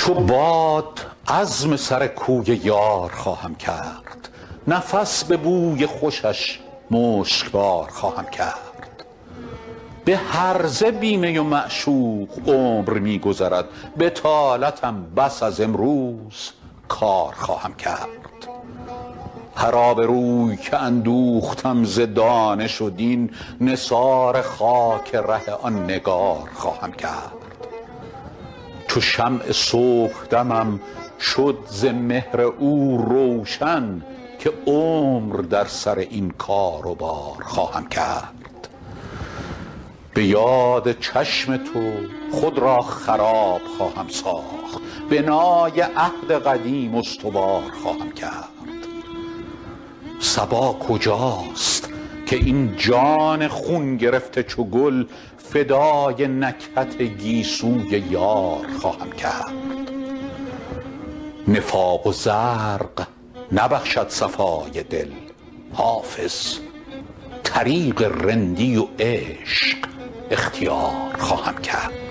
چو باد عزم سر کوی یار خواهم کرد، نفس به بوی خوشش مشکبار خواهم کرد. به هرزه بی می و معشوق عمر می گذرد، بطالتم بس از امروز کار خواهم کرد. هر آبروی که اندوختم ز دانش و دین، نثار خاک ره آن نگار خواهم کرد. چو شمع صبحدمم شد ز مهر او روشن، که عمر در سر این کار و بار خواهم کرد. به یاد چشم تو خود را خراب خواهم ساخت، بنای عهد قدیم استوار خواهم کرد. صبا کجاست که این جان خون گرفته چو گل، فدای نکهت گیسوی یار خواهم کرد. نفاق و زرق نبخشد صفای دل، حافظ طریق رندی و عشق اختیار خواهم کرد.